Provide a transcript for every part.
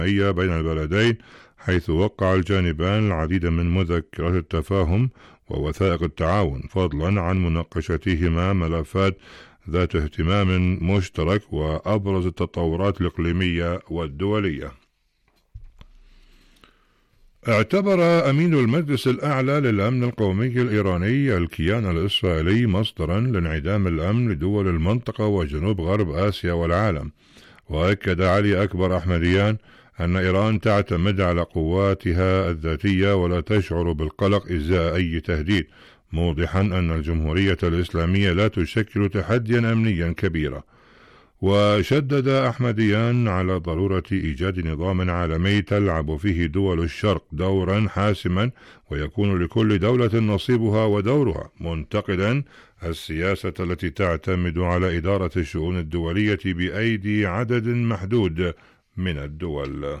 بين البلدين، حيث وقع الجانبان العديد من مذكرات التفاهم ووثائق التعاون، فضلا عن مناقشتهما ملفات ذات اهتمام مشترك وأبرز التطورات الإقليمية والدولية. اعتبر أمين المجلس الأعلى للأمن القومي الإيراني الكيان الإسرائيلي مصدرا لانعدام الأمن لدول المنطقة وجنوب غرب آسيا والعالم. وأكد علي أكبر أحمديان أن إيران تعتمد على قواتها الذاتية ولا تشعر بالقلق إزاء أي تهديد، موضحا أن الجمهورية الإسلامية لا تشكل تحديا أمنيا كبيرا. وشدد أحمديان على ضرورة إيجاد نظام عالمي تلعب فيه دول الشرق دورا حاسما ويكون لكل دولة نصيبها ودورها، منتقدا السياسة التي تعتمد على إدارة الشؤون الدولية بأيدي عدد محدود من الدول.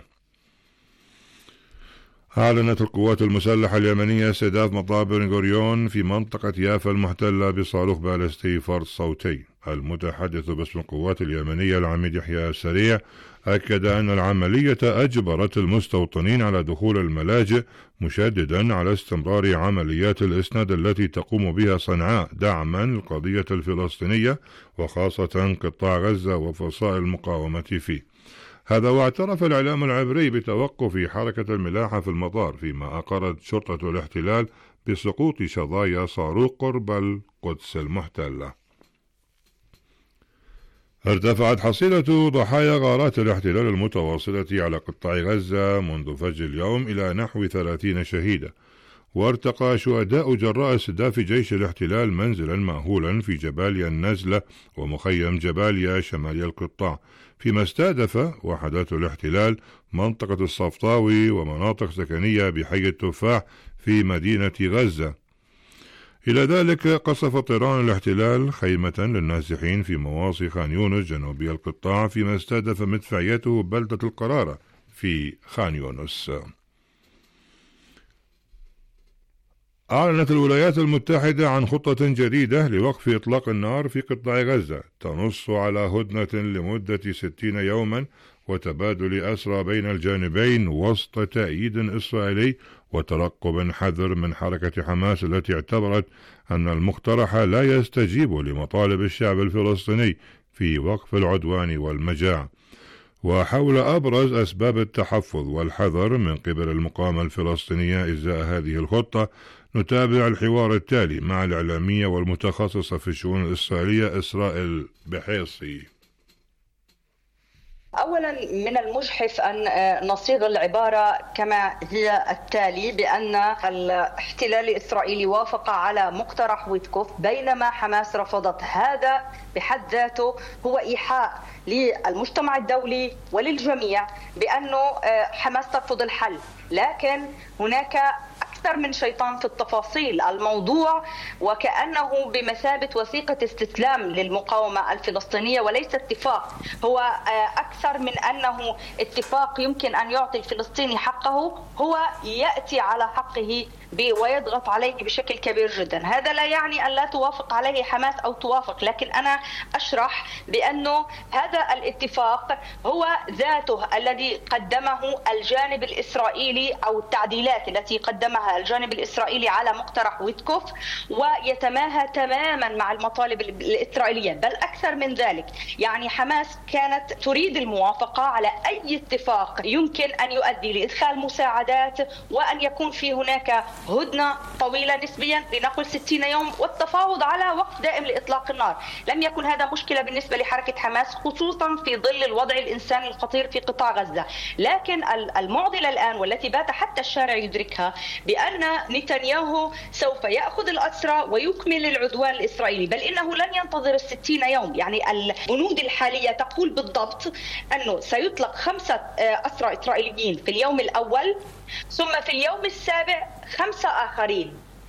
أعلنت القوات المسلحة اليمنية استهداف مطار بن غوريون في منطقة يافا المحتلة بصاروخ باليستي فرد صوتي. المتحدث باسم القوات اليمنية العميد يحيى السريع أكد أن العملية أجبرت المستوطنين على دخول الملاجئ، مشددا على استمرار عمليات الإسناد التي تقوم بها صنعاء دعما للقضية الفلسطينية وخاصة قطاع غزة وفصائل المقاومة فيه. هذا واعترف الإعلام العبري بتوقف حركة الملاحة في المطار، فيما أقرت شرطة الاحتلال بسقوط شظايا صاروخ قرب القدس المحتلة. ارتفعت حصيلة ضحايا غارات الاحتلال المتواصلة على قطاع غزة منذ فجر اليوم إلى نحو 30 شهيدا، وارتقى شهداء جراء استهداف جيش الاحتلال منزلا مأهولا في جباليا النزلة ومخيم جباليا شمال القطاع، فيما استهدف وحدات الاحتلال منطقة الصفطاوي ومناطق سكنية بحي التفاح في مدينة غزة. إلى ذلك قصف طيران الاحتلال خيمة للنازحين في مواصي خان يونس جنوبي القطاع، فيما استهدف مدفعيته بلدة القرارة في خان يونس. أعلنت الولايات المتحدة عن خطة جديدة لوقف إطلاق النار في قطاع غزة، تنص على هدنة لمدة 60 يوما وتبادل أسرى بين الجانبين وسط تأييد إسرائيلي وترقب حذر من حركة حماس التي اعتبرت أن المقترح لا يستجيب لمطالب الشعب الفلسطيني في وقف العدوان والمجاعة. وحول أبرز أسباب التحفظ والحذر من قبل المقاومة الفلسطينية إزاء هذه الخطة، نتابع الحوار التالي مع الإعلامية والمتخصصة في الشؤون الإسرائيلية إسرائيل بحيصي. أولا من المجحف أن نصيغ العبارة كما هي التالي، بأن الاحتلال الإسرائيلي وافق على مقترح ويتكوف بينما حماس رفضت. هذا بحد ذاته هو إيحاء للمجتمع الدولي وللجميع بأنه حماس ترفض الحل، لكن هناك أكثر من شيطان في التفاصيل. الموضوع وكأنه بمثابة وثيقة استسلام للمقاومة الفلسطينية وليس اتفاق، هو أكثر من أنه اتفاق يمكن أن يعطي الفلسطيني حقه، هو يأتي على حقه ويضغط عليه بشكل كبير جدا. هذا لا يعني أن لا توافق عليه حماس أو توافق، لكن أنا أشرح بأنه هذا الاتفاق هو ذاته الذي قدمه الجانب الإسرائيلي أو التعديلات التي قدمها الجانب الإسرائيلي على مقترح ويتكوف، ويتماهى تماما مع المطالب الإسرائيلية، بل أكثر من ذلك. يعني حماس كانت تريد الموافقة على أي اتفاق يمكن أن يؤدي لإدخال مساعدات وأن يكون في هناك هدنة طويلة نسبيا لنقل 60 يوم والتفاوض على وقف دائم لإطلاق النار. لم يكن هذا مشكلة بالنسبة لحركة حماس، خصوصا في ظل الوضع الإنساني الخطير في قطاع غزة. لكن المعضلة الآن والتي بات حتى الشارع يدركها بأن نتنياهو سوف يأخذ الأسرى ويكمل العدوان الإسرائيلي، بل إنه لن ينتظر 60 يوم. يعني البنود الحالية تقول بالضبط أنه سيطلق 5 أسرى إسرائيليين في اليوم الأول، ثم في اليوم السابع 5 آخرين.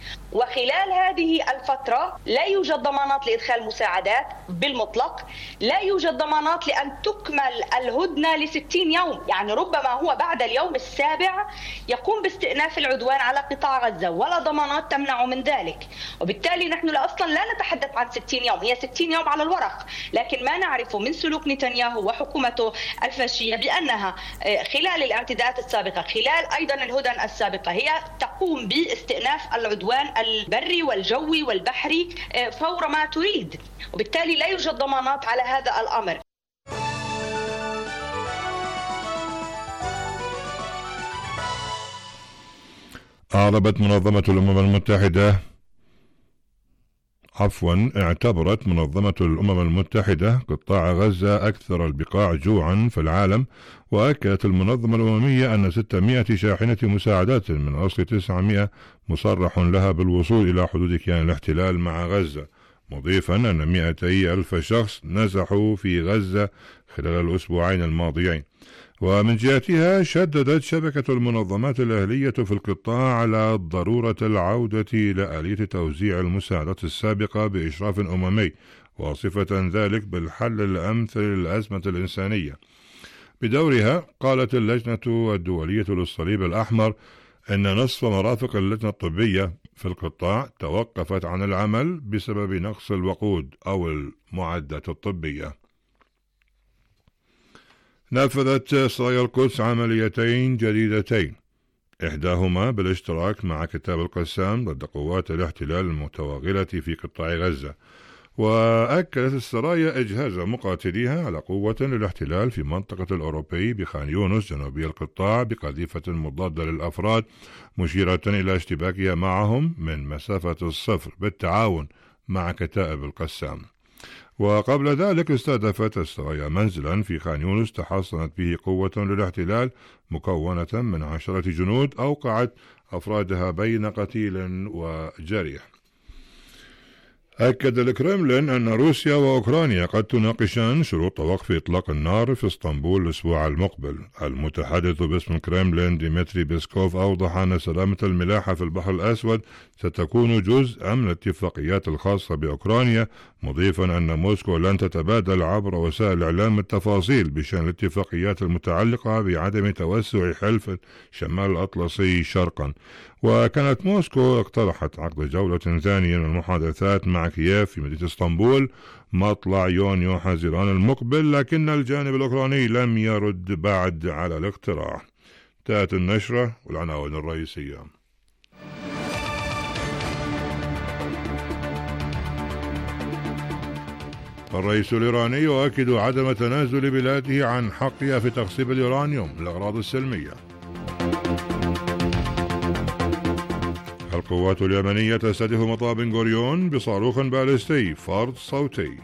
وخلال هذه الفترة لا يوجد ضمانات لإدخال مساعدات بالمطلق، لا يوجد ضمانات لأن تكمل الهدنة ل60 يوم، يعني ربما هو بعد اليوم السابع يقوم باستئناف العدوان على قطاع غزة، ولا ضمانات تمنع من ذلك. وبالتالي نحن أصلا لا نتحدث عن 60 يوم، هي 60 يوم على الورق، لكن ما نعرفه من سلوك نتنياهو وحكومته الفاشية بأنها خلال الاعتداءات السابقة، خلال أيضا الهدن السابقة، هي تقوم باستئناف العدوان البري والجوي والبحري فور ما تريد، وبالتالي لا يوجد ضمانات على هذا الأمر. اعتبرت منظمة الأمم المتحدة قطاع غزة أكثر البقاع جوعا في العالم، وأكدت المنظمة الأممية أن 600 شاحنة مساعدات من أصل 900 مصرح لها بالوصول إلى حدود كيان الاحتلال مع غزة، مضيفا أن 200,000 شخص نزحوا في غزة خلال الأسبوعين الماضيين. ومن جهتها شددت شبكة المنظمات الأهلية في القطاع على ضرورة العودة إلى آلية توزيع المساعدات السابقة بإشراف أممي، واصفة ذلك بالحل الأمثل للأزمة الإنسانية. بدورها قالت اللجنة الدولية للصليب الأحمر أن نصف مرافق اللجنة الطبية في القطاع توقفت عن العمل بسبب نقص الوقود أو المعدات الطبية. نفذت سرايا القدس عمليتين جديدتين، إحداهما بالاشتراك مع كتاب القسام ضد قوات الاحتلال المتوغلة في قطاع غزة. وأكدت السرايا إجهاز مقاتليها على قوة للاحتلال في منطقة الأوروبي بخان يونس جنوبي القطاع بقذيفة مضادة للأفراد، مشيرة إلى اشتباكها معهم من مسافة الصفر بالتعاون مع كتائب القسام. وقبل ذلك استهدفت السرايا منزلا في خان يونس تحصنت به قوة للاحتلال مكونة من 10 جنود أوقعت أفرادها بين قتيل وجريح. أكد الكرملين أن روسيا وأوكرانيا قد تناقشان شروط وقف إطلاق النار في اسطنبول الأسبوع المقبل. المتحدث باسم الكرملين ديمتري بيسكوف أوضح أن سلامة الملاحة في البحر الأسود ستكون جزءا من الاتفاقيات الخاصة بأوكرانيا، مضيفا أن موسكو لن تتبادل عبر وسائل الإعلام التفاصيل بشأن الاتفاقيات المتعلقة بعدم توسع حلف شمال الأطلسي شرقا. وكانت موسكو اقترحت عقد جولة ثانية من المحادثات مع كييف في مدينة اسطنبول مطلع يونيو حزيران المقبل، لكن الجانب الأوكراني لم يرد بعد على الاقتراح. انتهت النشرة والعناوين الرئيسية. الرئيس الإيراني يؤكد عدم تنازل بلاده عن حقها في تخصيب اليورانيوم للأغراض السلمية. القوات اليمنية تستهدف مطار بن غوريون بصاروخ باليستي فرد صوتي.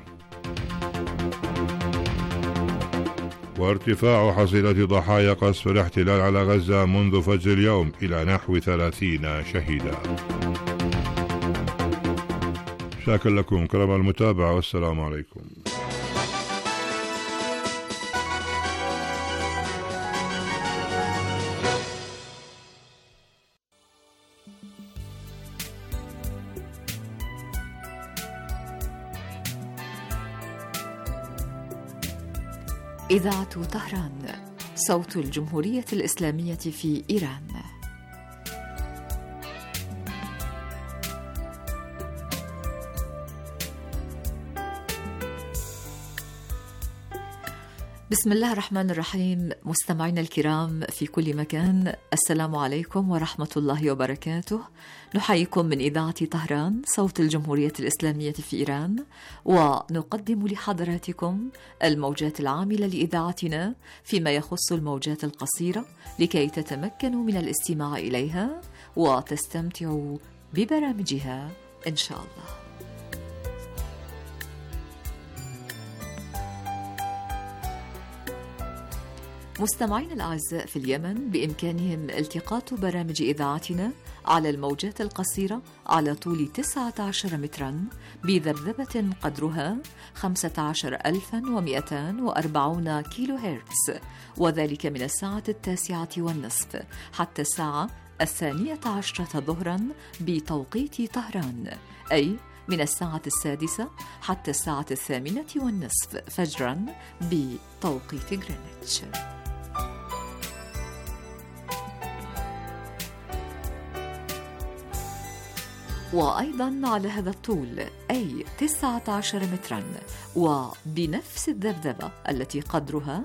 وارتفاع حصيلة ضحايا قصف الاحتلال على غزة منذ فجر اليوم إلى نحو 30 شهيدا. شاكر لكم كرم المتابعة والسلام عليكم. إذاعة طهران، صوت الجمهورية الإسلامية في إيران. بسم الله الرحمن الرحيم. مستمعينا الكرام في كل مكان، السلام عليكم ورحمة الله وبركاته. نحييكم من إذاعة طهران، صوت الجمهورية الإسلامية في إيران، ونقدم لحضراتكم الموجات العاملة لإذاعتنا فيما يخص الموجات القصيرة لكي تتمكنوا من الاستماع إليها وتستمتعوا ببرامجها إن شاء الله. مستمعين الأعزاء في اليمن بإمكانهم التقاط برامج إذاعتنا على الموجات القصيرة على طول 19 مترا بذبذبة قدرها 15240 كيلو هرتز، وذلك من الساعة 9:30 حتى الساعة 12 ظهرا بتوقيت طهران، أي من الساعة 6 حتى الساعة 8:30 فجرا بتوقيت غرينتش. وأيضا على هذا الطول أي 19 مترا وبنفس الذبذبة التي قدرها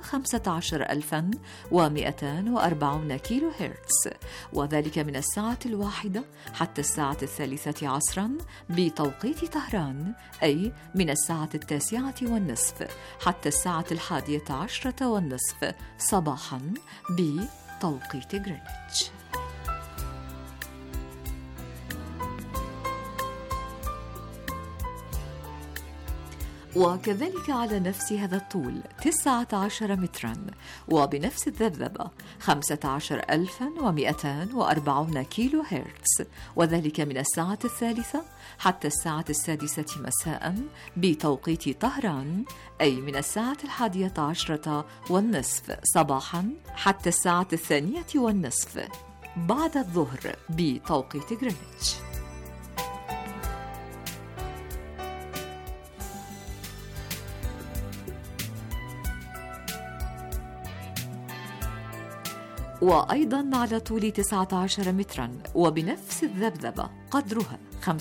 15,240 كيلو هرتز، وذلك من الساعة 1 حتى الساعة 3 عصرا بتوقيت طهران، أي من الساعة 9:30 حتى الساعة 11:30 صباحا بتوقيت غرينتش. وكذلك على نفس هذا الطول 19 مترا وبنفس الذبذبة 15,240 كيلو هرتز، وذلك من الساعة 3 حتى الساعة 6 مساء بتوقيت طهران، أي من الساعة 11:30 صباحا حتى الساعة 2:30 بعد الظهر بتوقيت غرينتش. وأيضا على طول 19 مترا وبنفس الذبذبة قدرها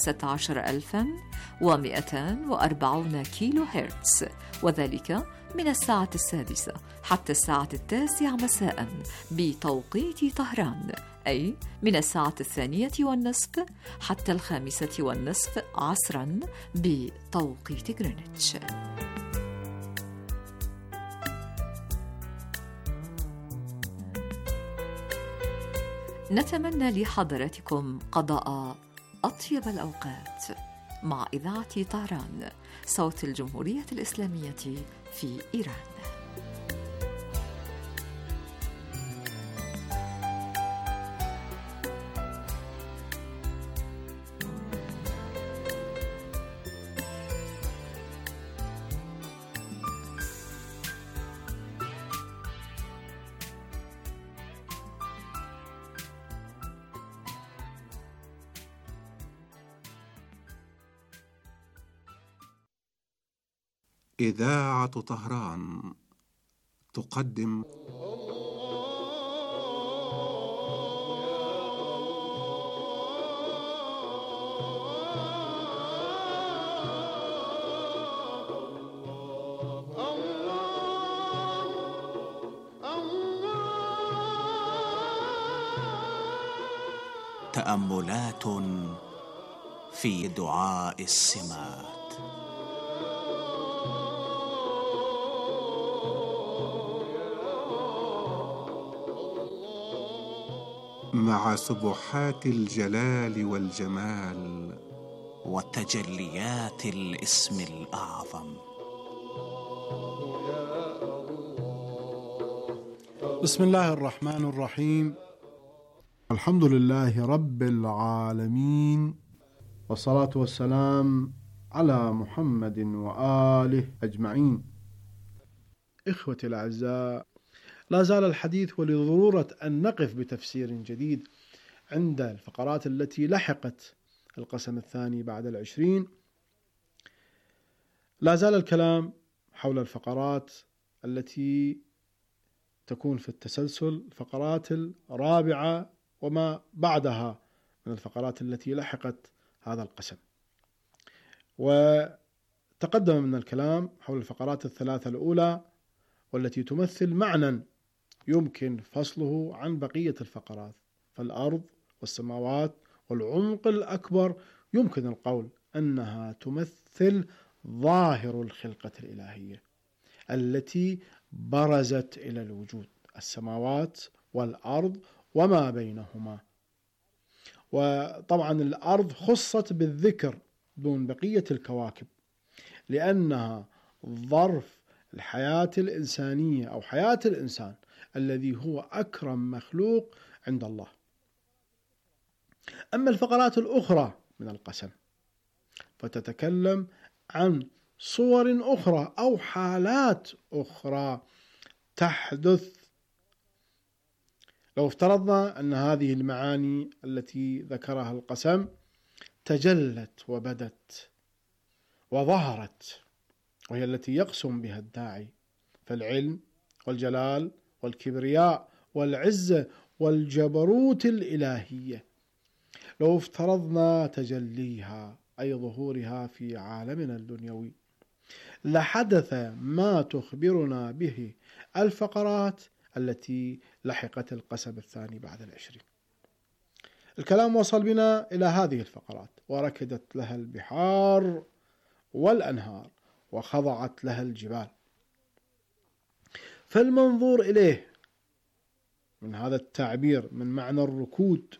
15,240 كيلو هرتز، وذلك من الساعة 6 حتى الساعة 9 مساء بتوقيت طهران، أي من الساعة 2:30 حتى 5:30 عصرا بتوقيت غرينتش. نتمنى لحضراتكم قضاء أطيب الأوقات مع إذاعة طهران، صوت الجمهورية الإسلامية في إيران. إذاعة طهران تقدم تأملات في دعاء السمات. مع سبحات الجلال والجمال وتجليات الاسم الأعظم. بسم الله الرحمن الرحيم، الحمد لله رب العالمين، والصلاة والسلام على محمد وآله أجمعين. إخوتي الأعزاء، لا زال الحديث ولضرورة أن نقف بتفسير جديد عند الفقرات التي لحقت القسم الثاني بعد 20. لا زال الكلام حول الفقرات التي تكون في التسلسل، الفقرات الرابعة وما بعدها من الفقرات التي لحقت هذا القسم. وتقدم من الكلام حول الفقرات الثلاثة الأولى، والتي تمثل معنى يمكن فصله عن بقية الفقرات، فالأرض والسماوات والعمق الأكبر يمكن القول أنها تمثل ظاهر الخلقة الإلهية التي برزت إلى الوجود، السماوات والأرض وما بينهما. وطبعا الأرض خصت بالذكر دون بقية الكواكب لأنها ظرف الحياة الإنسانية أو حياة الإنسان الذي هو أكرم مخلوق عند الله. أما الفقرات الأخرى من القسم فتتكلم عن صور أخرى أو حالات أخرى تحدث لو افترضنا أن هذه المعاني التي ذكرها القسم تجلت وبدت وظهرت، وهي التي يقسم بها الداعي، فالعلم والجلال والكبرياء والعزة والجبروت الإلهية، لو افترضنا تجليها أي ظهورها في عالمنا الدنيوي، لحدث ما تخبرنا به الفقرات التي لحقت القسم الثاني بعد 20. الكلام وصل بنا إلى هذه الفقرات، وركدت لها البحار والأنهار وخضعت لها الجبال. فالمنظور إليه من هذا التعبير من معنى الركود،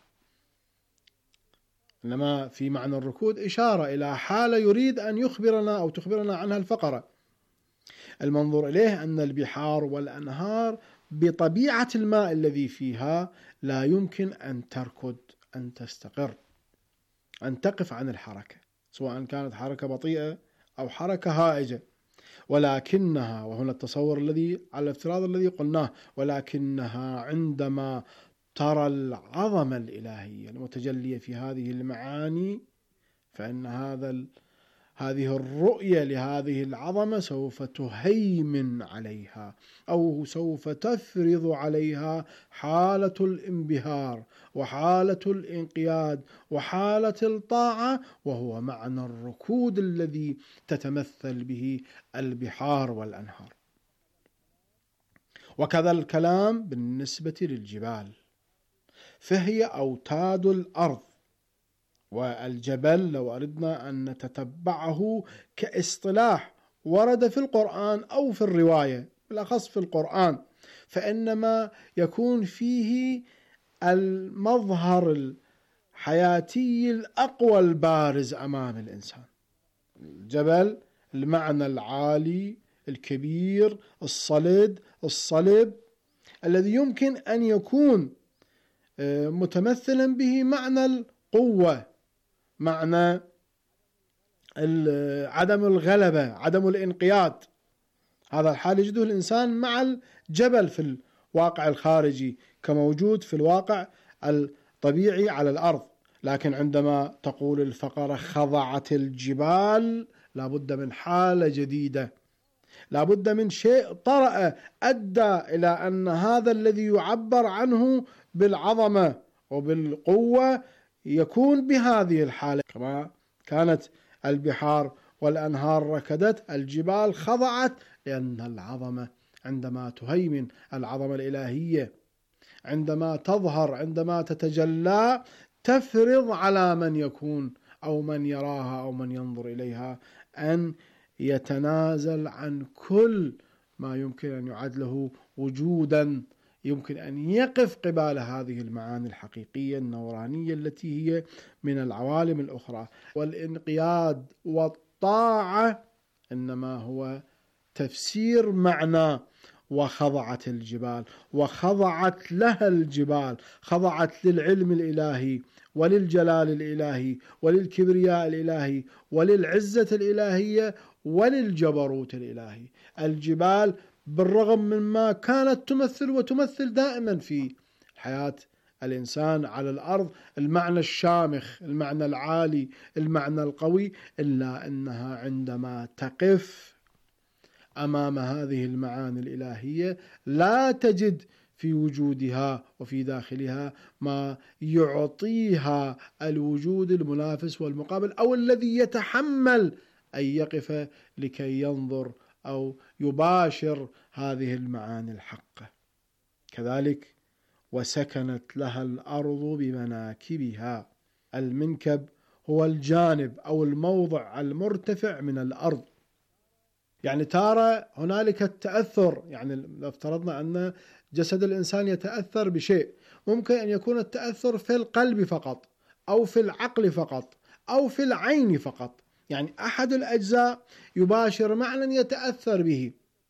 إنما في معنى الركود إشارة إلى حالة يريد أن يخبرنا أو تخبرنا عنها الفقرة. المنظور إليه أن البحار والأنهار بطبيعة الماء الذي فيها لا يمكن أن تركض، أن تستقر، أن تقف عن الحركة، سواء كانت حركة بطيئة أو حركة هائجة، ولكنها، وهنا التصور الذي على الافتراض الذي قلناه، ولكنها عندما ترى العظمة الإلهية المتجلية في هذه المعاني، فإن هذه الرؤية لهذه العظمة سوف تهيمن عليها، أو سوف تفرض عليها حالة الانبهار وحالة الانقياد وحالة الطاعة، وهو معنى الركود الذي تتمثل به البحار والأنهار. وكذا الكلام بالنسبة للجبال، فهي أوتاد الأرض، والجبل لو أردنا أن نتتبعه كاصطلاح ورد في القرآن أو في الرواية، بالأخص في القرآن، فإنما يكون فيه المظهر الحياتي الأقوى البارز أمام الإنسان. الجبل المعنى العالي الكبير الصلد الصلب الذي يمكن أن يكون متمثلا به معنى القوة، معنى عدم الغلبة، عدم الانقياد. هذا الحال يجده الإنسان مع الجبل في الواقع الخارجي كموجود في الواقع الطبيعي على الأرض. لكن عندما تقول الفقرة خضعت الجبال، لابد من حالة جديدة، لابد من شيء طرأ أدى إلى أن هذا الذي يعبر عنه بالعظمة وبالقوة يكون بهذه الحالة. كما كانت البحار والأنهار ركدت، الجبال خضعت، لأن العظمة عندما تهيمن، العظمة الإلهية عندما تظهر، عندما تتجلى، تفرض على من يكون أو من يراها أو من ينظر إليها أن يتنازل عن كل ما يمكن أن يعد له وجودا، يمكن أن يقف قبال هذه المعاني الحقيقية النورانية التي هي من العوالم الأخرى. والانقياد والطاعة إنما هو تفسير معنى وخضعت الجبال، وخضعت لها الجبال، خضعت للعلم الإلهي وللجلال الإلهي وللكبرياء الإلهي وللعزة الإلهية وللجبروت الإلهي. الجبال بالرغم مما كانت تمثل وتمثل دائما في حياة الإنسان على الأرض المعنى الشامخ، المعنى العالي، المعنى القوي، إلا أنها عندما تقف أمام هذه المعاني الإلهية لا تجد في وجودها وفي داخلها ما يعطيها الوجود المنافس والمقابل، أو الذي يتحمل أن يقف لكي ينظر أو يباشر هذه المعاني الحقة. كذلك وسكنت لها الأرض بمناكبها. المنكب هو الجانب أو الموضع المرتفع من الأرض. يعني ترى هنالك التأثر، يعني لو افترضنا أن جسد الإنسان يتأثر بشيء، ممكن أن يكون التأثر في القلب فقط أو في العقل فقط أو في العين فقط، يعني أحد الأجزاء يباشر معنى يتأثر به.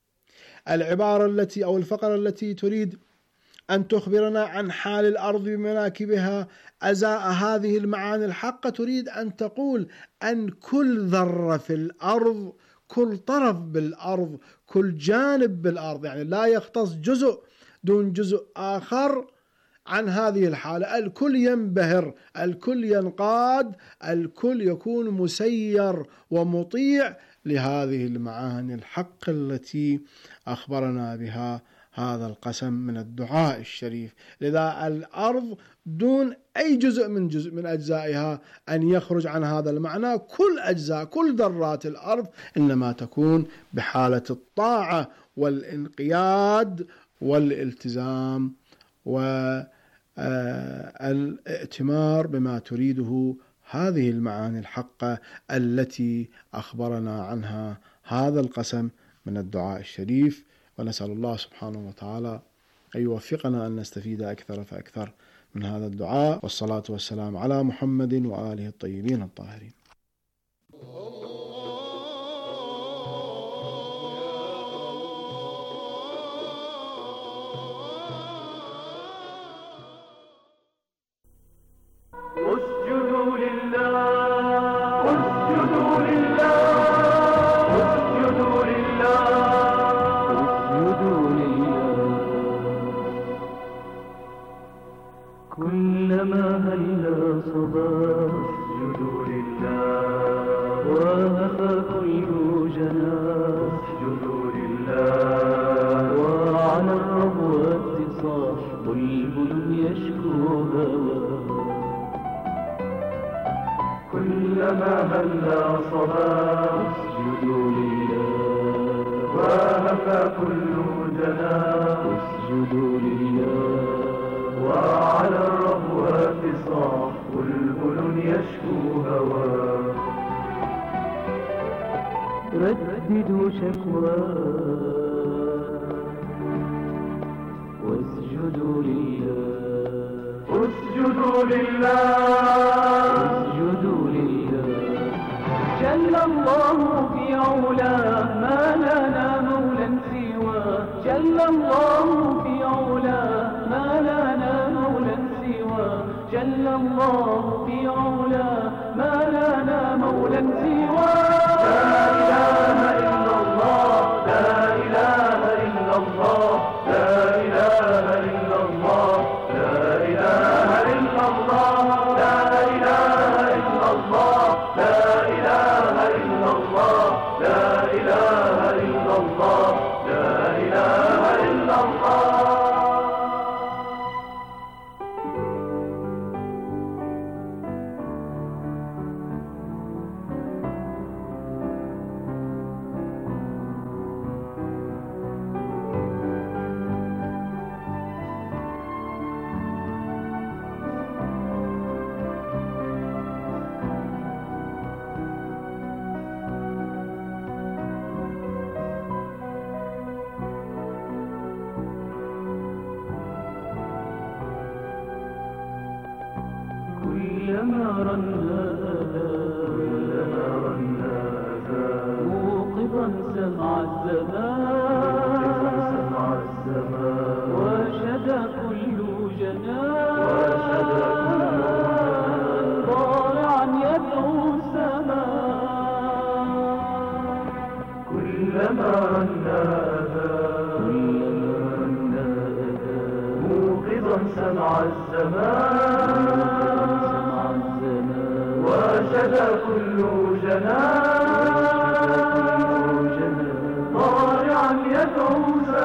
العبارة التي أو الفقرة التي تريد أن تخبرنا عن حال الأرض بمناكبها أزاء هذه المعاني الحقة، تريد أن تقول أن كل ذرة في الأرض، كل طرف بالأرض، كل جانب بالأرض، يعني لا يختص جزء دون جزء آخر، عن هذه الحالة، الكل ينبهر، الكل ينقاد، الكل يكون مسير ومطيع لهذه المعاني الحق التي أخبرنا بها هذا القسم من الدعاء الشريف. لذا الأرض دون أي جزء من أجزائها أن يخرج عن هذا المعنى، كل أجزاء كل ذرات الأرض إنما تكون بحالة الطاعة والانقياد والالتزام والائتمار بما تريده هذه المعاني الحقة التي أخبرنا عنها هذا القسم من الدعاء الشريف. ونسأل الله سبحانه وتعالى أن يوفقنا أن نستفيد أكثر فأكثر من هذا الدعاء، والصلاة والسلام على محمد وآله الطيبين الطاهرين. رددوا شكواه واسجدوا لله، اسجدوا لله، اسجدوا لله. جل الله في علاه ما لنا مولى سواه، جل الله في علاه ما لنا مولى سواه، جل الله في علاه ما لنا مولى سواه. كلما رنا موقظا سمع الزمان وشدى كل جنان ضارعا يدعو السماء. كلما رنا موقظا سمع الزمان وشدى كل جنان ضارعا يدعو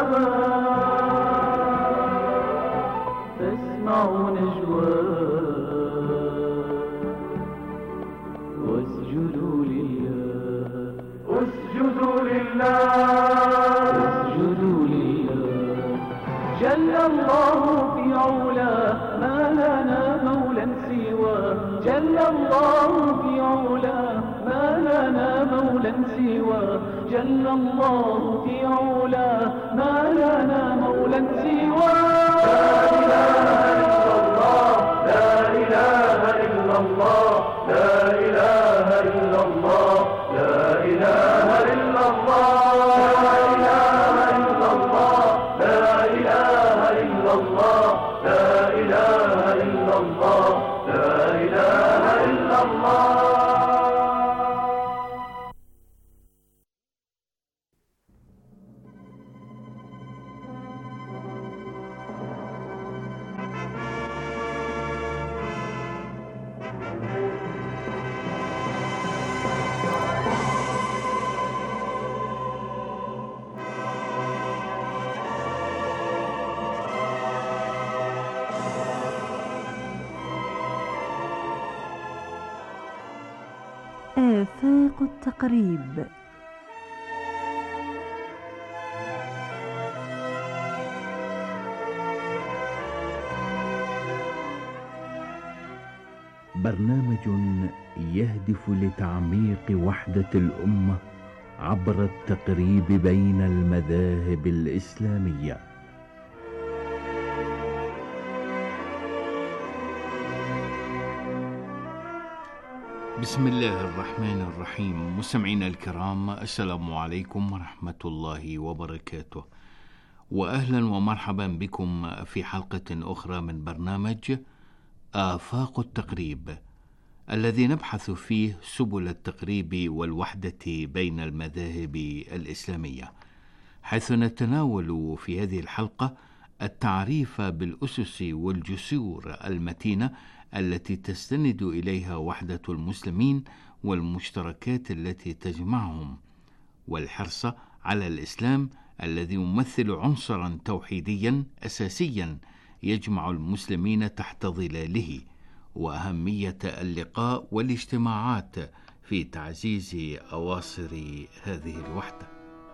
سماء. فاسمعوا نجواه واسجدوا لله، اسجدوا لله، اسجدوا لله. جل الله في علاه ما لنا مولى سواه، جل الله في علاه ما لنا مولى سواه، جل الله في علاه ما لنا مولى سواه. لا إله إلا الله، لا إله إلا الله، لا إله إلا الله، لا إله إلا الله، لا إله إلا الله، لا إله إلا الله، لا إله إلا الله. آفاق التقريب. برنامج يهدف لتعميق وحدة الأمة عبر التقريب بين المذاهب الإسلامية. بسم الله الرحمن الرحيم. مستمعينا الكرام، السلام عليكم ورحمة الله وبركاته، وأهلا ومرحبا بكم في حلقة أخرى من برنامج آفاق التقريب، الذي نبحث فيه سبل التقريب والوحدة بين المذاهب الإسلامية، حيث نتناول في هذه الحلقة التعريف بالأسس والجسور المتينة التي تستند إليها وحدة المسلمين والمشتركات التي تجمعهم، والحرص على الإسلام الذي يمثل عنصرا توحيديا أساسيا يجمع المسلمين تحت ظلاله، وأهمية اللقاء والاجتماعات في تعزيز أواصر هذه الوحدة.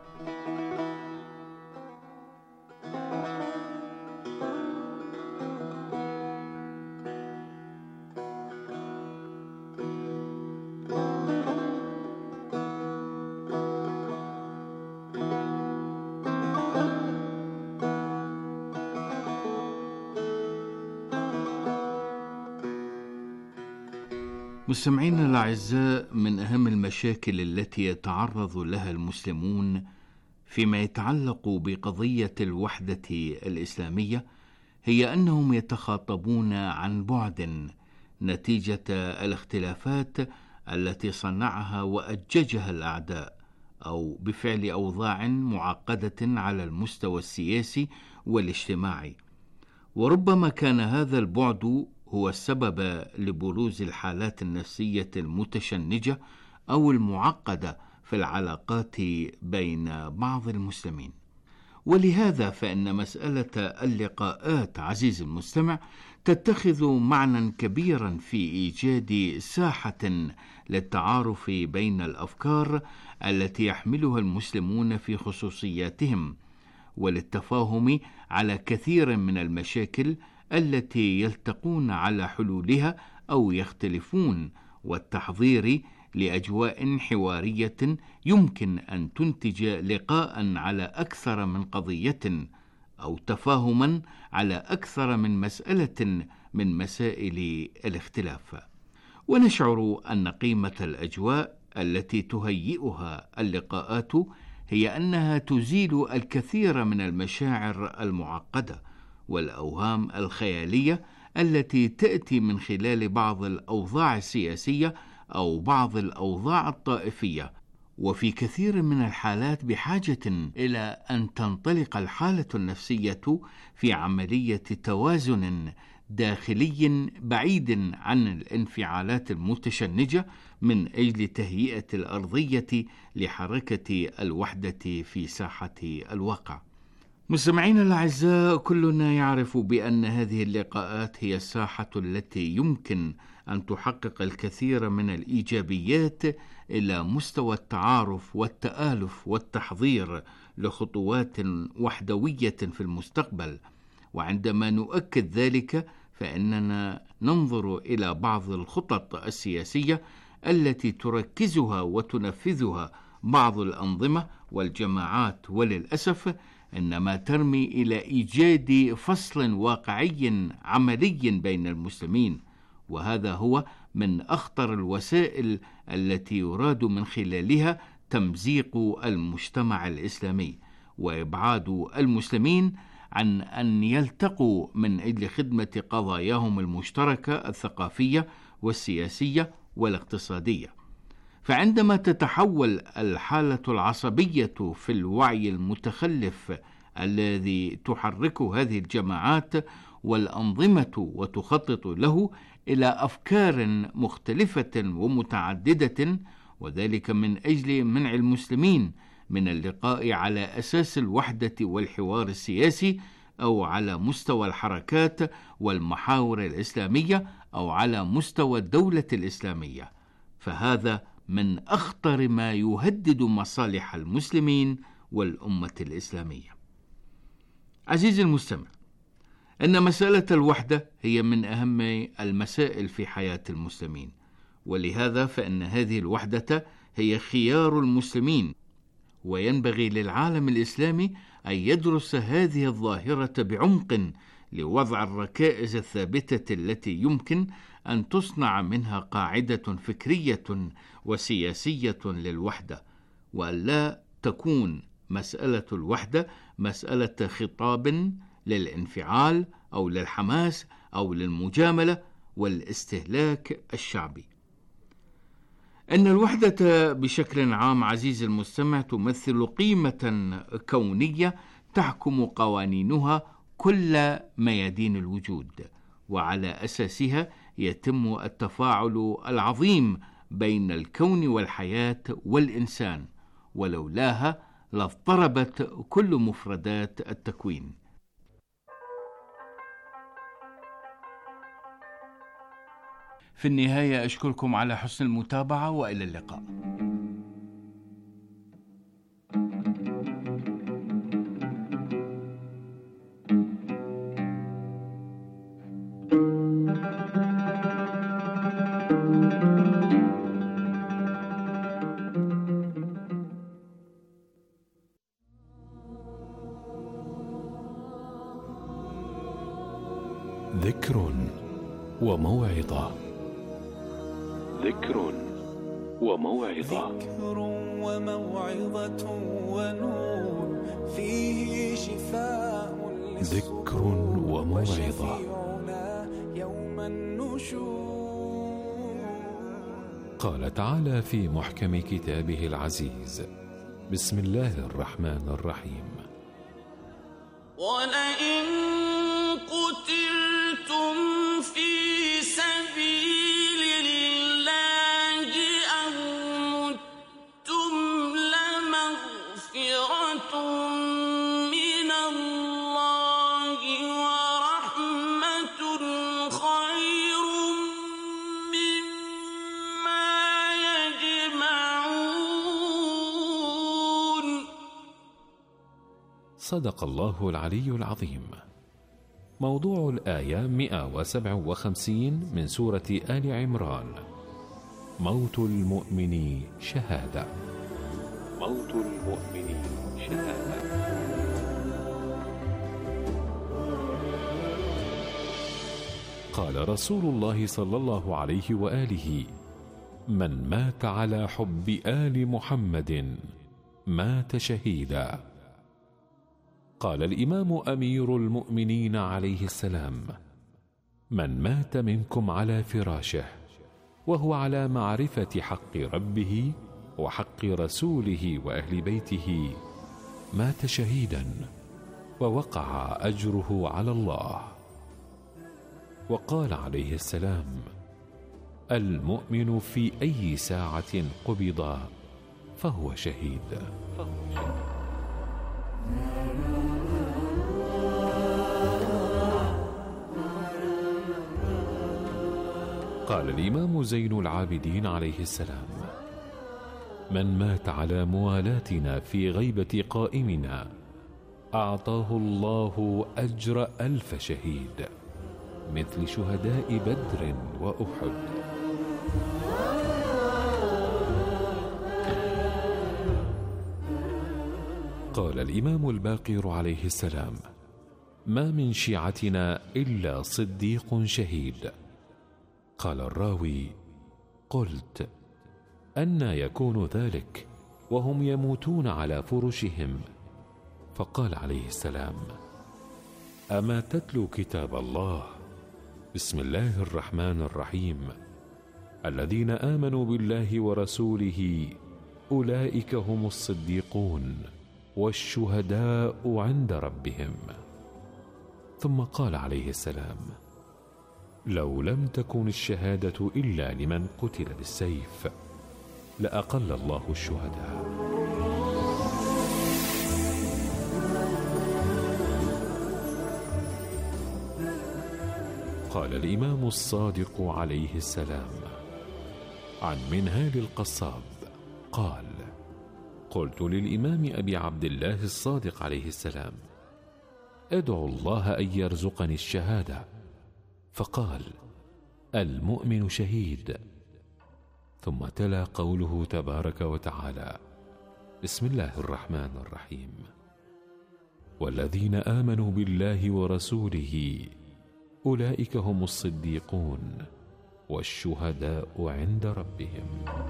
مستمعينا الأعزاء، من أهم المشاكل التي يتعرض لها المسلمون فيما يتعلق بقضية الوحدة الإسلامية هي أنهم يتخاطبون عن بعد نتيجة الاختلافات التي صنعها وأججها الأعداء، أو بفعل أوضاع معقدة على المستوى السياسي والاجتماعي. وربما كان هذا البعد هو السبب لبروز الحالات النفسية المتشنجة أو المعقدة في العلاقات بين بعض المسلمين. ولهذا فإن مسألة اللقاءات عزيز المستمع تتخذ معنى كبيرا في إيجاد ساحة للتعارف بين الأفكار التي يحملها المسلمون في خصوصياتهم، وللتفاهم على كثير من المشاكل التي يلتقون على حلولها أو يختلفون، والتحضير لأجواء حوارية يمكن أن تنتج لقاء على أكثر من قضية، أو تفاهما على أكثر من مسألة من مسائل الاختلاف. ونشعر أن قيمة الأجواء التي تهيئها اللقاءات هي أنها تزيل الكثير من المشاعر المعقدة والأوهام الخيالية التي تأتي من خلال بعض الأوضاع السياسية أو بعض الأوضاع الطائفية، وفي كثير من الحالات بحاجة إلى أن تنطلق الحالة النفسية في عملية توازن داخلي بعيد عن الانفعالات المتشنجة من أجل تهيئة الأرضية لحركة الوحدة في ساحة الواقع. مستمعينا الأعزاء، كلنا يعرف بأن هذه اللقاءات هي الساحة التي يمكن أن تحقق الكثير من الإيجابيات إلى مستوى التعارف والتآلف والتحضير لخطوات وحدوية في المستقبل. وعندما نؤكد ذلك فإننا ننظر إلى بعض الخطط السياسية التي تركزها وتنفذها بعض الأنظمة والجماعات، وللأسف إنما ترمي إلى إيجاد فصل واقعي عملي بين المسلمين، وهذا هو من أخطر الوسائل التي يراد من خلالها تمزيق المجتمع الإسلامي وإبعاد المسلمين عن أن يلتقوا من أجل خدمة قضاياهم المشتركة الثقافية والسياسية والاقتصادية. فعندما تتحول الحالة العصبية في الوعي المتخلف الذي تحرك هذه الجماعات والأنظمة وتخطط له إلى أفكار مختلفة ومتعددة، وذلك من أجل منع المسلمين من اللقاء على أساس الوحدة والحوار السياسي، أو على مستوى الحركات والمحاور الإسلامية، أو على مستوى الدولة الإسلامية، فهذا من أخطر ما يهدد مصالح المسلمين والأمة الإسلامية. عزيزي المستمع، إن مسألة الوحدة هي من أهم المسائل في حياة المسلمين، ولهذا فإن هذه الوحدة هي خيار المسلمين، وينبغي للعالم الإسلامي أن يدرس هذه الظاهرة بعمق لوضع الركائز الثابتة التي يمكن أن تصنع منها قاعدة فكرية وسياسية للوحدة، وأن لا تكون مسألة الوحدة مسألة خطاب للانفعال أو للحماس أو للمجاملة والاستهلاك الشعبي. أن الوحدة بشكل عام عزيزي المستمع تمثل قيمة كونية تحكم قوانينها كل ميادين الوجود، وعلى أساسها يتم التفاعل العظيم بين الكون والحياة والإنسان، ولولاها لاضطربت كل مفردات التكوين. في النهاية أشكركم على حسن المتابعة، وإلى اللقاء. ذكر وموعظة. ذكر وموعظة. ذكر وموعظة ونور فيه شفاء. ذكر وموعظة. يوم النشور. قال تعالى في محكم كتابه العزيز: بسم الله الرحمن الرحيم: ولئن قتلتم في سبيل الله أو متم لمغفرة من الله ورحمة خير مما يجمعون. صدق الله العلي العظيم. موضوع الآية 157 من سورة آل عمران: موت المؤمن شهادة. موت المؤمن شهادة. قال رسول الله صلى الله عليه وآله: من مات على حب آل محمد مات شهيدا. قال الإمام أمير المؤمنين عليه السلام: من مات منكم على فراشه وهو على معرفة حق ربه وحق رسوله وأهل بيته مات شهيدا ووقع أجره على الله. وقال عليه السلام: المؤمن في أي ساعة قبض فهو شهيد. قال الإمام زين العابدين عليه السلام: من مات على موالاتنا في غيبة قائمنا أعطاه الله أجر 1000 شهيد مثل شهداء بدر وأحد. قال الإمام الباقر عليه السلام: ما من شيعتنا إلا صديق شهيد. قال الراوي: قلت: أنى يكون ذلك وهم يموتون على فرشهم؟ فقال عليه السلام: أما تتلو كتاب الله؟ بسم الله الرحمن الرحيم: الذين آمنوا بالله ورسوله أولئك هم الصديقون والشهداء عند ربهم. ثم قال عليه السلام: لو لم تكن الشهادة إلا لمن قتل بالسيف لأقل الله الشهداء. قال الإمام الصادق عليه السلام: عن منهال القصاب قال: قلت للإمام أبي عبد الله الصادق عليه السلام: أدعو الله أن يرزقني الشهادة. فقال: المؤمن شهيد. ثم تلا قوله تبارك وتعالى: بسم الله الرحمن الرحيم: والذين آمنوا بالله ورسوله أولئك هم الصديقون والشهداء عند ربهم.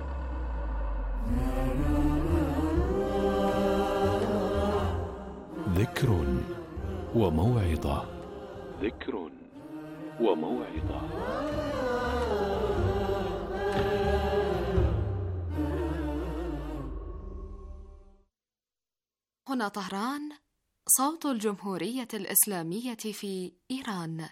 ذكر وموعظة. ذكر وموعظة. هنا طهران، صوت الجمهورية الإسلامية في إيران.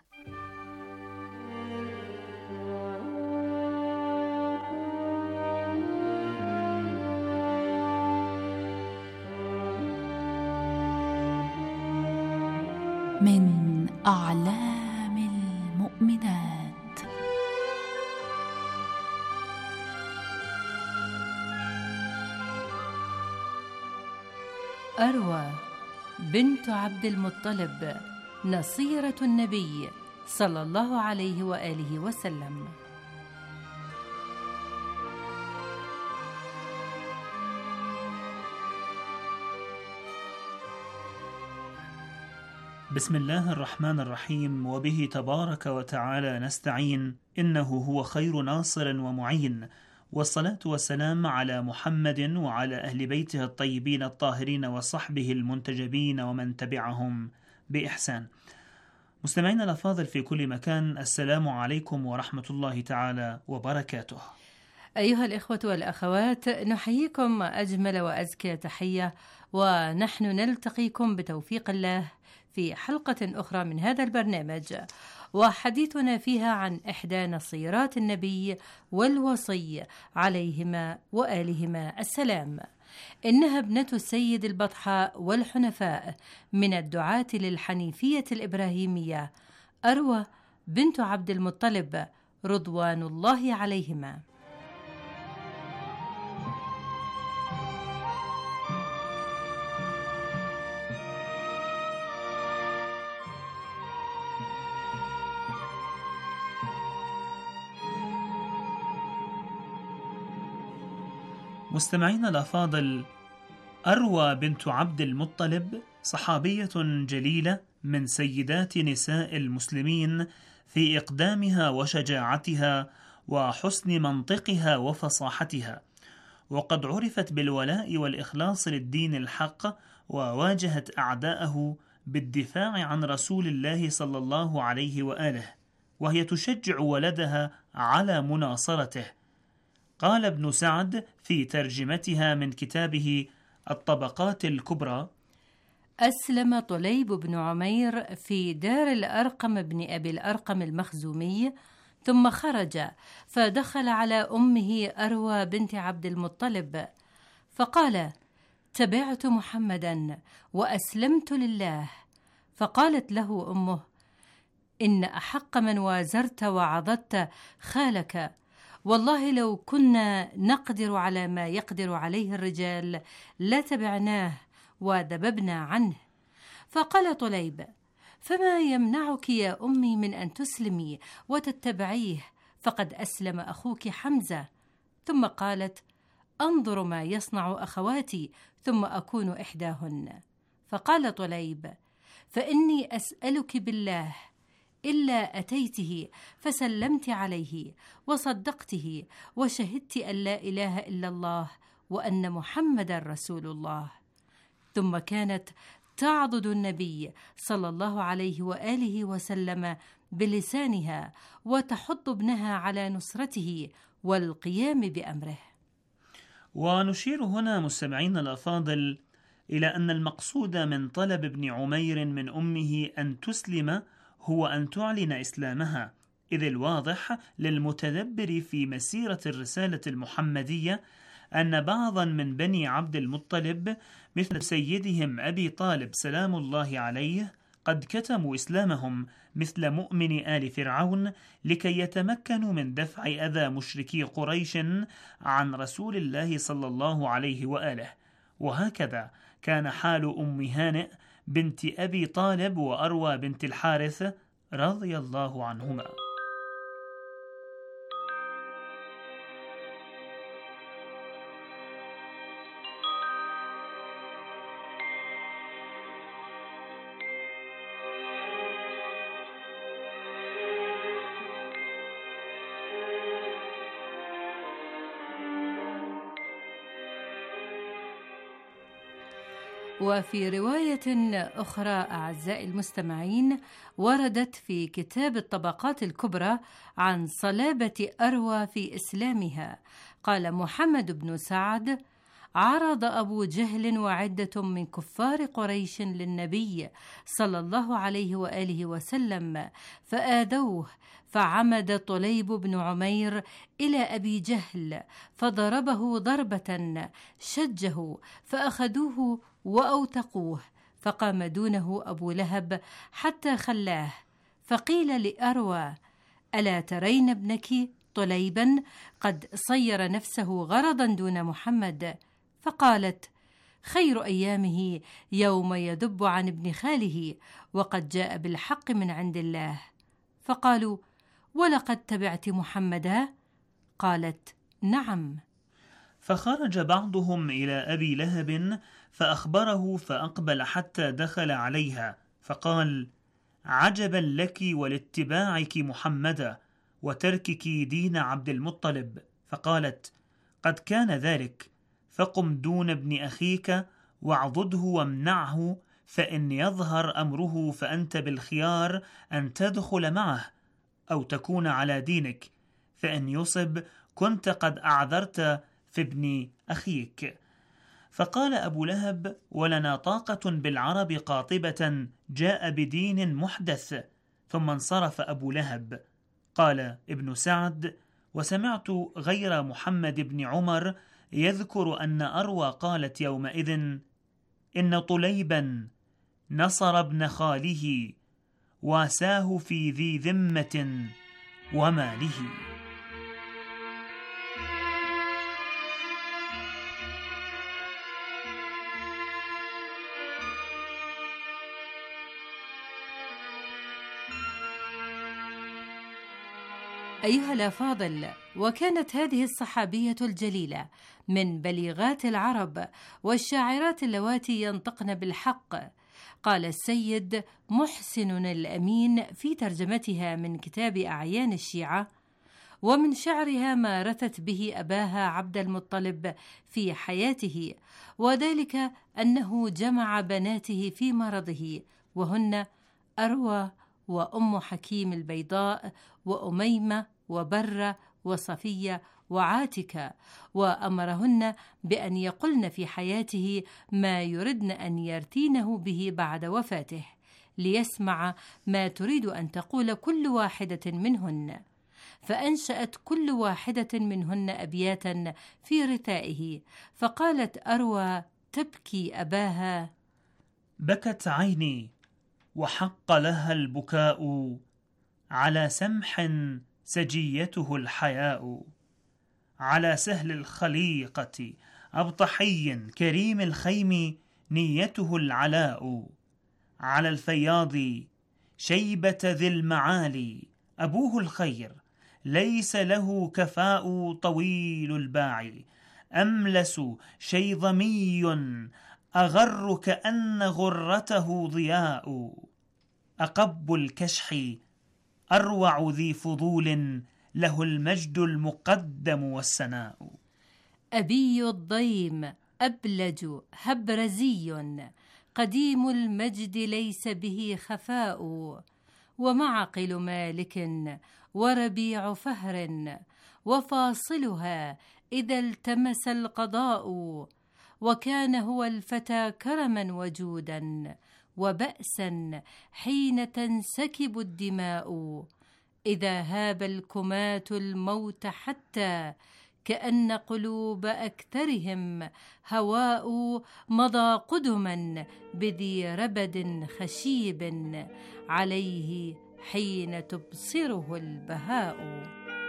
من أعلام المؤمنات. أروى بنت عبد المطلب نصيرة النبي صلى الله عليه وآله وسلم. بسم الله الرحمن الرحيم، وبه تبارك وتعالى نستعين، إنه هو خير ناصر ومعين، والصلاة والسلام على محمد وعلى أهل بيته الطيبين الطاهرين وصحبه المنتجبين ومن تبعهم بإحسان. مستمعينا الأفاضل في كل مكان، السلام عليكم ورحمة الله تعالى وبركاته. أيها الإخوة والأخوات، نحييكم أجمل وأزكى تحية، ونحن نلتقيكم بتوفيق الله في حلقة أخرى من هذا البرنامج، وحديثنا فيها عن إحدى نصيرات النبي والوصي عليهما وآلهما السلام. إنها ابنة السيد البطحاء والحنفاء من الدعاة للحنيفية الإبراهيمية، أروى بنت عبد المطلب رضوان الله عليهما. مستمعينا الأفاضل، أروى بنت عبد المطلب صحابية جليلة من سيدات نساء المسلمين في إقدامها وشجاعتها وحسن منطقها وفصاحتها، وقد عرفت بالولاء والإخلاص للدين الحق، وواجهت أعداءه بالدفاع عن رسول الله صلى الله عليه وآله، وهي تشجع ولدها على مناصرته. قال ابن سعد في ترجمتها من كتابه الطبقات الكبرى: أسلم طليب بن عمير في دار الأرقم بن أبي الأرقم المخزومي، ثم خرج فدخل على أمه أروى بنت عبد المطلب فقال: تبعت محمدا وأسلمت لله. فقالت له أمه: إن أحق من وازرت وعضدت خالك، والله لو كنا نقدر على ما يقدر عليه الرجال لتبعناه ودببنا عنه. فقال طليب: فما يمنعك يا أمي من أن تسلمي وتتبعيه، فقد أسلم أخوك حمزة. ثم قالت: أنظر ما يصنع أخواتي ثم أكون إحداهن. فقال طليب: فإني أسألك بالله إلا أتيته فسلمت عليه وصدقته وشهدت أن لا إله إلا الله وأن محمد رسول الله. ثم كانت تعضد النبي صلى الله عليه وآله وسلم بلسانها وتحض ابنها على نصرته والقيام بأمره. ونشير هنا مستمعين الأفاضل إلى أن المقصود من طلب ابن عمير من أمه أن تسلم هو أن تعلن إسلامها، إذ الواضح للمتدبر في مسيرة الرسالة المحمدية أن بعضا من بني عبد المطلب مثل سيدهم أبي طالب سلام الله عليه قد كتموا إسلامهم مثل مؤمن آل فرعون لكي يتمكنوا من دفع أذى مشركي قريش عن رسول الله صلى الله عليه وآله. وهكذا كان حال أم هانئ بنت أبي طالب وأروى بنت الحارث رضي الله عنهما. وفي رواية أخرى أعزائي المستمعين وردت في كتاب الطبقات الكبرى عن صلابة أروى في إسلامها. قال محمد بن سعد: عرض أبو جهل وعدة من كفار قريش للنبي صلى الله عليه وآله وسلم فآذوه، فعمد طليب بن عمير إلى أبي جهل فضربه ضربة شجه فأخذوه وأوثقوه، فقام دونه أبو لهب حتى خلاه، فقيل لأروى: ألا ترين ابنك طليبا قد صير نفسه غرضا دون محمد؟ فقالت: خير أيامه يوم يدب عن ابن خاله، وقد جاء بالحق من عند الله. فقالوا: ولقد تبعت محمدا؟ قالت: نعم. فخرج بعضهم إلى أبي لهب فأخبره، فأقبل حتى دخل عليها فقال: عجبا لك ولاتباعك محمدا وتركك دين عبد المطلب. فقالت: قد كان ذلك، فقم دون ابن أخيك واعضده وامنعه، فإن يظهر أمره فأنت بالخيار أن تدخل معه أو تكون على دينك، فإن يصب كنت قد أعذرت في ابن أخيك. فقال أبو لهب: ولنا طاقة بالعرب قاطبة جاء بدين محدث. ثم انصرف أبو لهب. قال ابن سعد: وسمعت غير محمد بن عمر يذكر أن أروى قالت يومئذ: إن طليبا نصر ابن خاله واساه في ذي ذمة وماله. أيها الأفاضل، وكانت هذه الصحابية الجليلة من بليغات العرب والشاعرات اللواتي ينطقن بالحق. قال السيد محسن الأمين في ترجمتها من كتاب أعيان الشيعة: ومن شعرها ما رثت به أباها عبد المطلب في حياته، وذلك أنه جمع بناته في مرضه، وهن أروى وأم حكيم البيضاء وأميمة وبرة وصفية وعاتكة، وأمرهن بأن يقلن في حياته ما يردن أن يرتينه به بعد وفاته، ليسمع ما تريد أن تقول كل واحدة منهن. فأنشأت كل واحدة منهن أبياتا في رثائه، فقالت أروى تبكي أباها: بكت عيني وحق لها البكاء، على سمح سجيته الحياء، على سهل الخليقة أبطحي كريم الخيم نيته العلاء، على الفياض شيبة ذي المعالي أبوه الخير، ليس له كفاء طويل الباع، أملس شيظمي أغر كأن غرته ضياء، أقب الكشح أروع ذي فضول، له المجد المقدم والسناء. أبي الضيم أبلج هبرزي، قديم المجد ليس به خفاء، ومعقل مالك وربيع فهر، وفاصلها إذا التمس القضاء، وكان هو الفتى كرما وجودا، وبأسا حين تنسكب الدماء، إذا هاب الكماة الموت حتى كأن قلوب أكثرهم هواء مضى قدما بذي ربد خشيب عليه حين تبصره البهاء.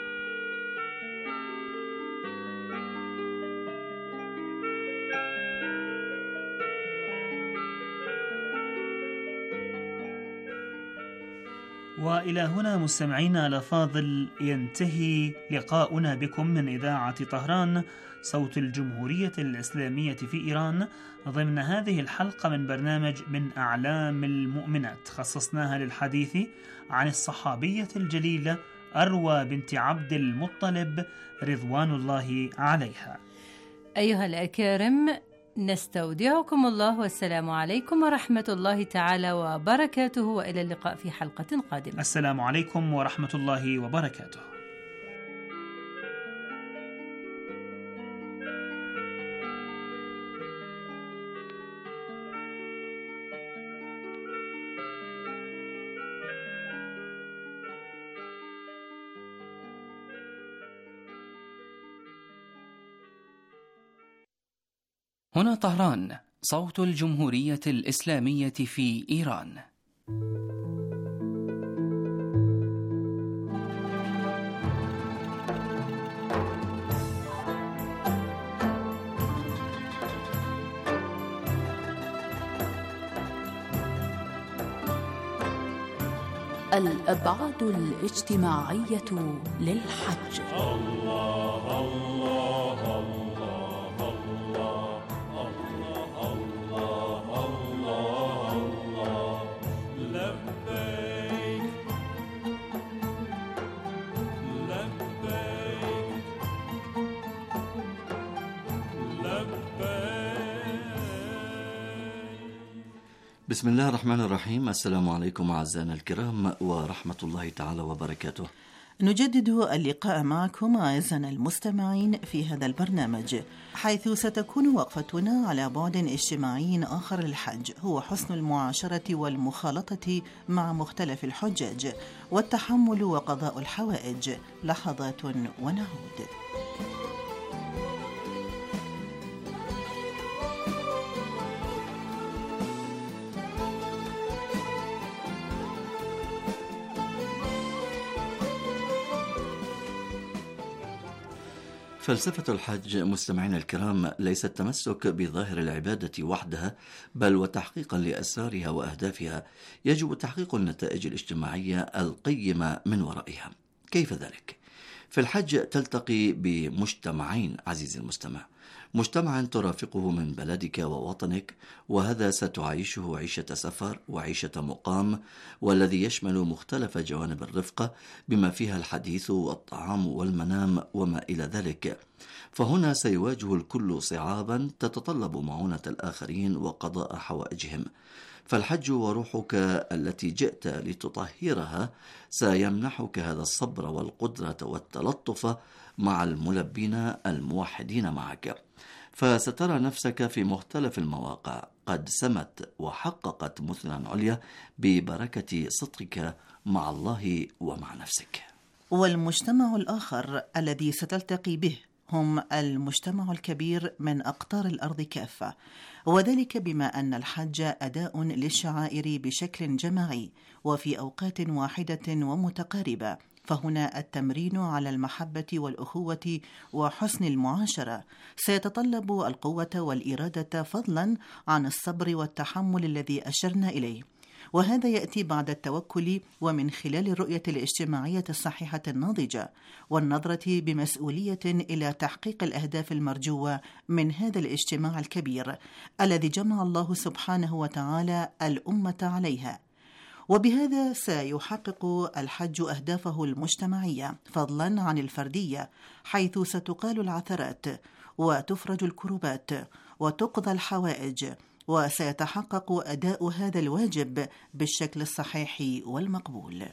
وإلى هنا مستمعينا الأفاضل ينتهي لقاؤنا بكم من إذاعة طهران صوت الجمهورية الإسلامية في إيران ضمن هذه الحلقة من برنامج من أعلام المؤمنات، خصصناها للحديث عن الصحابية الجليلة أروى بنت عبد المطلب رضوان الله عليها. أيها الأكارم، نستودعكم الله والسلام عليكم ورحمة الله تعالى وبركاته، وإلى اللقاء في حلقة قادمة. السلام عليكم ورحمة الله وبركاته. هنا طهران صوت الجمهورية الإسلامية في إيران. الأبعاد الاجتماعية للحج. الله الله بسم الله الرحمن الرحيم. السلام عليكم أعزائنا الكرام ورحمة الله تعالى وبركاته. نجدد اللقاء معكم أعزائنا المستمعين في هذا البرنامج، حيث ستكون وقفتنا على بعد اجتماعي آخر للحج، هو حسن المعاشرة والمخالطة مع مختلف الحجاج والتحمل وقضاء الحوائج. لحظات ونعود. فلسفة الحج مستمعينا الكرام ليس التمسك بظاهر العبادة وحدها، بل وتحقيقا لأسرارها وأهدافها يجب تحقيق النتائج الاجتماعية القيمة من ورائها. كيف ذلك؟ في الحج تلتقي بمجتمعين عزيزي المستمع، مجتمع ترافقه من بلدك ووطنك، وهذا ستعيشه عيشة سفر وعيشة مقام، والذي يشمل مختلف جوانب الرفقة بما فيها الحديث والطعام والمنام وما إلى ذلك. فهنا سيواجه الكل صعابا تتطلب معونة الآخرين وقضاء حوائجهم. فالحج وروحك التي جئت لتطهرها سيمنحك هذا الصبر والقدرة والتلطف مع الملبين الموحدين معك، فسترى نفسك في مختلف المواقع قد سمت وحققت مثلا عليا ببركة صدقك مع الله ومع نفسك. والمجتمع الآخر الذي ستلتقي به هم المجتمع الكبير من أقطار الأرض كافة، وذلك بما أن الحج أداء للشعائر بشكل جماعي وفي أوقات واحدة ومتقاربة، فهنا التمرين على المحبة والأخوة وحسن المعاشرة سيتطلب القوة والإرادة فضلا عن الصبر والتحمل الذي أشرنا إليه، وهذا يأتي بعد التوكل ومن خلال الرؤية الاجتماعية الصحيحة الناضجة والنظرة بمسؤولية إلى تحقيق الأهداف المرجوة من هذا الاجتماع الكبير الذي جمع الله سبحانه وتعالى الأمة عليها. وبهذا سيحقق الحج أهدافه المجتمعية فضلا عن الفردية، حيث ستقال العثرات وتفرج الكربات وتقضى الحوائج، وسيتحقق أداء هذا الواجب بالشكل الصحيح والمقبول.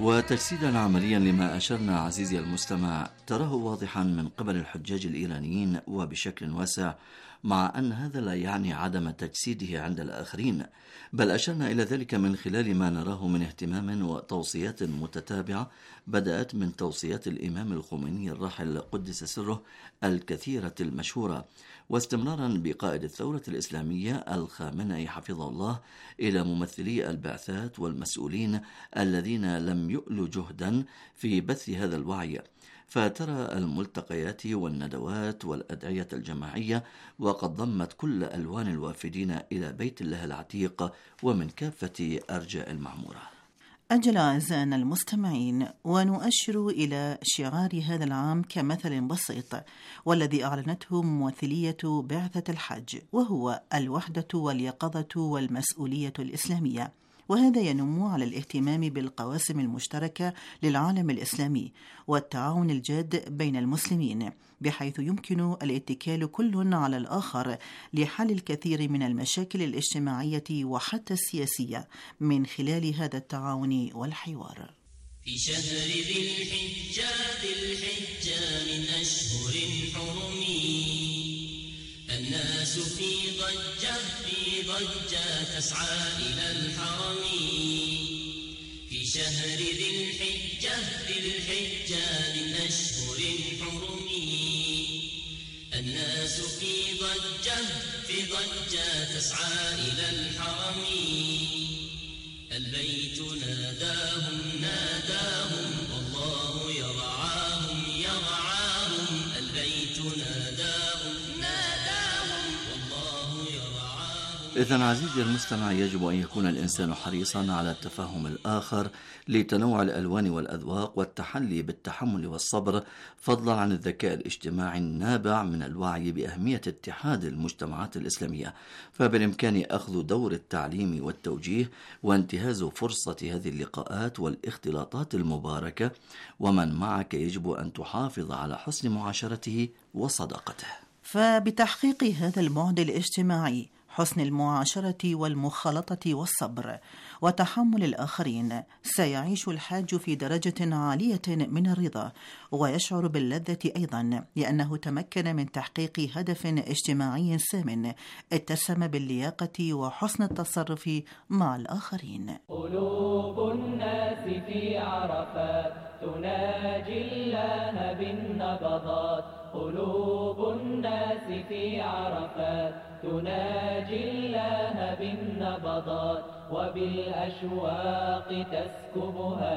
وتجسيدا عمليا لما أشرنا عزيزي المستمع تراه واضحا من قبل الحجاج الإيرانيين وبشكل واسع، مع أن هذا لا يعني عدم تجسيده عند الآخرين، بل أشرنا إلى ذلك من خلال ما نراه من اهتمام وتوصيات متتابعة بدأت من توصيات الإمام الخميني الراحل قدس سره الكثيرة المشهورة، واستمرارا بقائد الثورة الإسلامية الخامنئي حفظه الله إلى ممثلي البعثات والمسؤولين الذين لم يؤلوا جهدا في بث هذا الوعي. فترى الملتقيات والندوات والأدعية الجماعية وقد ضمت كل ألوان الوافدين إلى بيت الله العتيق ومن كافة أرجاء المعمورة. أجل أعزائنا المستمعين، ونؤشر إلى شعار هذا العام كمثل بسيط والذي أعلنته ممثلية بعثة الحج، وهو الوحدة واليقظة والمسؤولية الإسلامية، وهذا ينم على الاهتمام بالقواسم المشتركة للعالم الإسلامي والتعاون الجاد بين المسلمين، بحيث يمكن الاتكال كل على الآخر لحل الكثير من المشاكل الاجتماعية وحتى السياسية من خلال هذا التعاون والحوار. في شهر ذي الحجة من أشهر حرم، الناس في ضجة تسعى إلى الحرم. في شهر ذي الحجة من أشهر حرم، الناس في ضجة تسعى إلى الحرم. البيت ناداهم والله يرعاهم البيت ناداهم والله يرعاهم. إذن عزيزي المستمع، يجب أن يكون الإنسان حريصا على تفهم الآخر لتنوع الألوان والأذواق والتحلي بالتحمل والصبر، فضلا عن الذكاء الاجتماعي النابع من الوعي بأهمية اتحاد المجتمعات الإسلامية. فبالإمكان أخذ دور التعليم والتوجيه وانتهاز فرصة هذه اللقاءات والاختلاطات المباركة، ومن معك يجب أن تحافظ على حسن معاشرته وصداقته. فبتحقيق هذا البعد الاجتماعي، حسن المعاشرة والمخالطة والصبر وتحمل الآخرين، سيعيش الحاج في درجة عالية من الرضا، ويشعر باللذة أيضا، لأنه تمكن من تحقيق هدف اجتماعي سامٍ اتسم باللياقة وحسن التصرف مع الآخرين. قلوب الناس في عرفات تناجي الله بالنبضات، قلوب الناس في عرفات تناجي الله بالنبضات، وبالأشواق تسكبها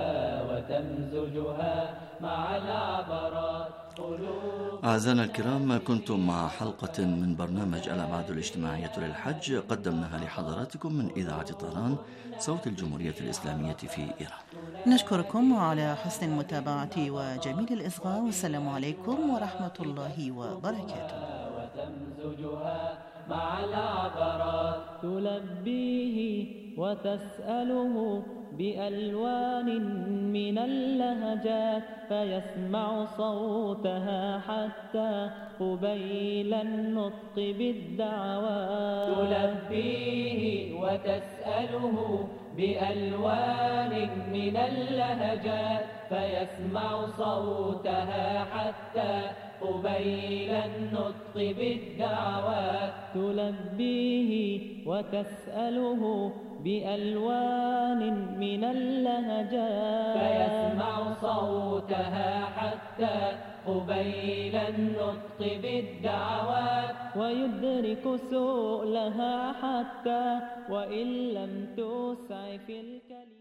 وتمزجها مع العبرات. أعزائنا الكرام، كنتم مع حلقة من برنامج الأبعاد الاجتماعية للحج، قدمناها لحضراتكم من إذاعة طهران صوت الجمهورية الإسلامية في إيران. نشكركم على حسن المتابعة وجميل الإصغاء، والسلام عليكم ورحمة الله وبركاته. وتمزجها مع العبرات، تلبيه وتسأله بألوان من اللهجات، فيسمع صوتها حتى قبيل النطق بالدعوات. تلبيه وتسأله بألوان من اللهجات، فيسمع صوتها حتى قبيل النطق بالدعوات. تلبيه وتسأله بألوان من اللهجات، فيسمع صوتها حتى قبيل النطق بالدعوات، ويدرك سؤلها حتى وإن لم تسع في الكلمة.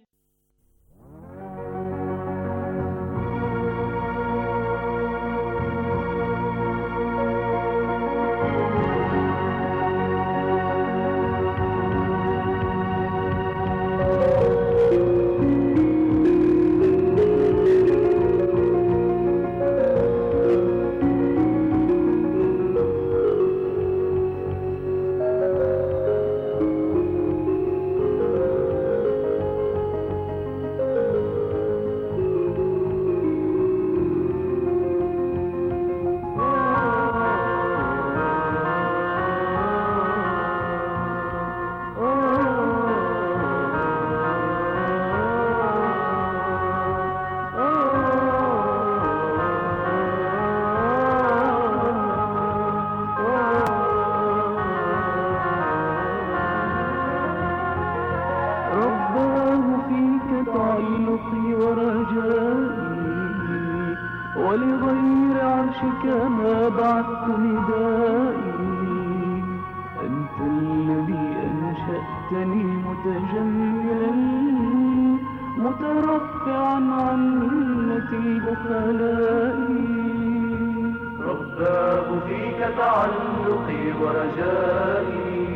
ورجائي،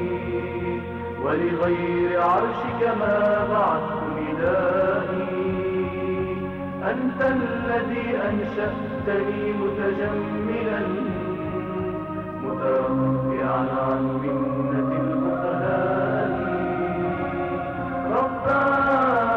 ولغير عرشك ما بعثت ندائي. أنت الذي أنشأتني متجملا مترفعا عن منة البخلاء. ربنا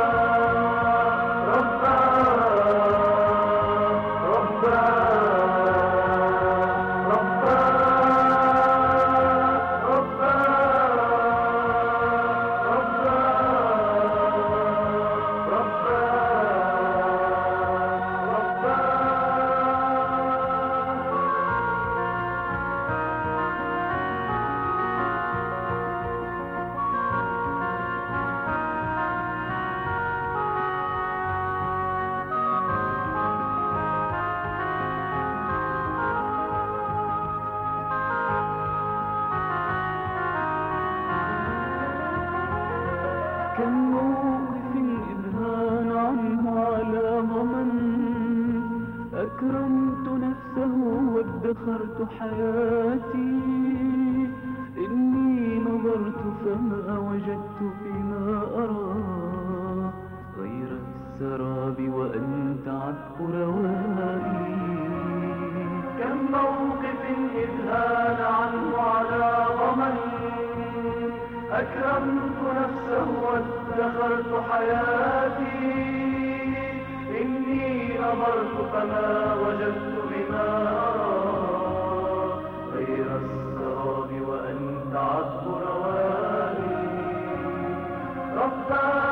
وادخرت حياتي. إني نظرت فما وجدت فيما أرى غير السراب وأنت عذب روائي. كم موقف إذ هان عنه على ضمن أكرمت نفسه وادخرت حياتي. إني نظرت فما وجدت بما أرى غير السراب وأنت عذب روائي. ربنا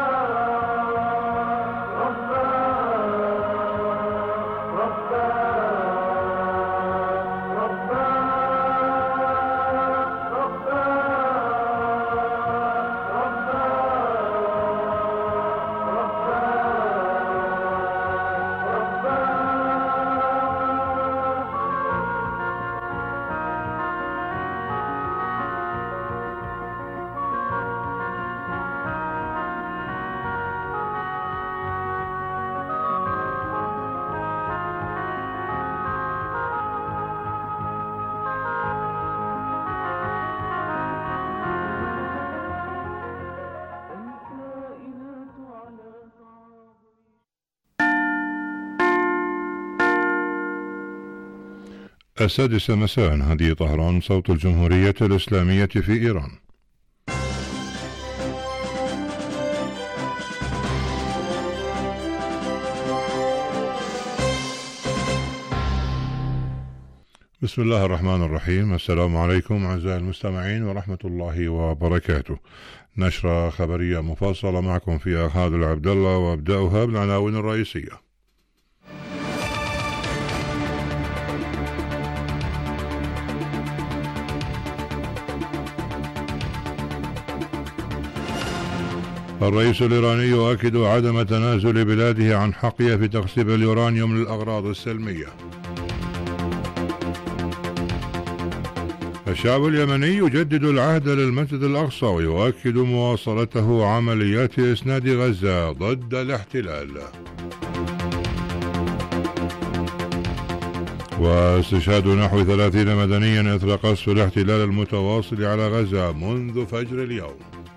السادسة مساء. هذه طهران، صوت الجمهورية الإسلامية في إيران. بسم الله الرحمن الرحيم. السلام عليكم أعزائي المستمعين ورحمة الله وبركاته. نشرة خبرية مفصلة معكم فيها خالد العبد الله، وأبدأها بالعناوين الرئيسية. الرئيس الإيراني يؤكد عدم تنازل بلاده عن حقها في تخصيب اليورانيوم للأغراض السلمية. الشعب اليمني يجدد العهد للمسجد الأقصى ويؤكد مواصلته عمليات إسناد غزة ضد الاحتلال. واستشهاد نحو 30 مدنيا إثر قصف الاحتلال المتواصل على غزة منذ فجر اليوم.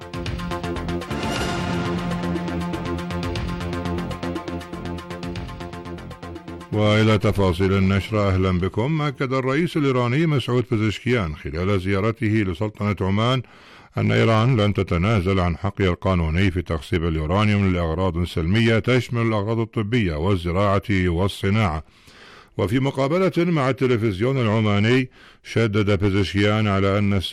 وإلى تفاصيل النشرة. أهلا بكم. أكد الرئيس الإيراني مسعود بزشكيان خلال زيارته لسلطنة عمان أن إيران لن تتنازل عن حقها القانوني في تخصيب اليورانيوم لأغراض سلمية تشمل الأغراض الطبية والزراعة والصناعة. وفي مقابلة مع التلفزيون العماني شدد بزشكيان على أن